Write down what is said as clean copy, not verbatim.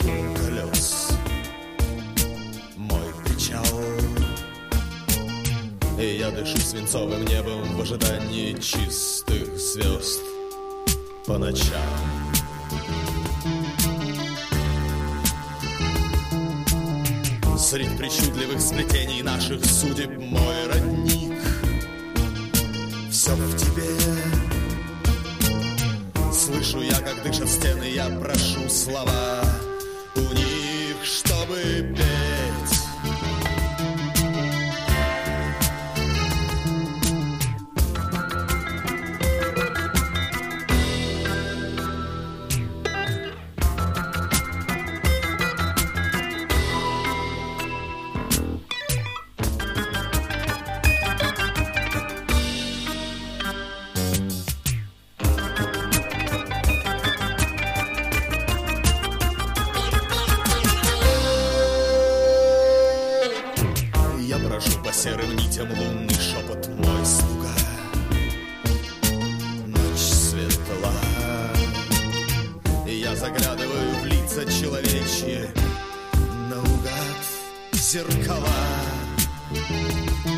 шум колес, мой причал. И я дышу свинцовым небом в ожидании чистых звезд по ночам. Средь причудливых сплетений наших судеб мой родник. Все в тебе. Слышу я, как дышат стены, я прошу слова у них, чтобы петь. Серым нитям лунный шепот мой слуга. Ночь светла, и я заглядываю в лица человечьи, наугад зеркала.